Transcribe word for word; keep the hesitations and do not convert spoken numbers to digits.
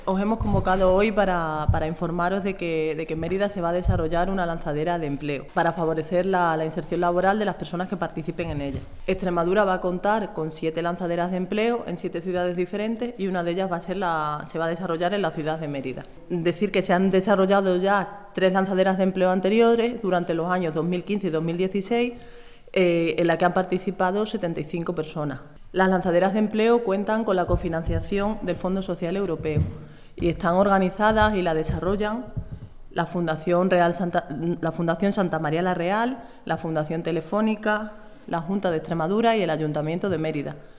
Os hemos convocado hoy para, para informaros de que, de que en Mérida se va a desarrollar una lanzadera de empleo para favorecer la, la inserción laboral de las personas que participen en ella. Extremadura va a contar con siete lanzaderas de empleo en siete ciudades diferentes y una de ellas va a ser la, se va a desarrollar en la ciudad de Mérida. Decir que se han desarrollado ya tres lanzaderas de empleo anteriores durante los años dos mil quince y dos mil dieciséis, eh, en la que han participado setenta y cinco personas. Las lanzaderas de empleo cuentan con la cofinanciación del Fondo Social Europeo y están organizadas y la desarrollan la Fundación, Real Santa, la Fundación Santa María la Real, la Fundación Telefónica, la Junta de Extremadura y el Ayuntamiento de Mérida.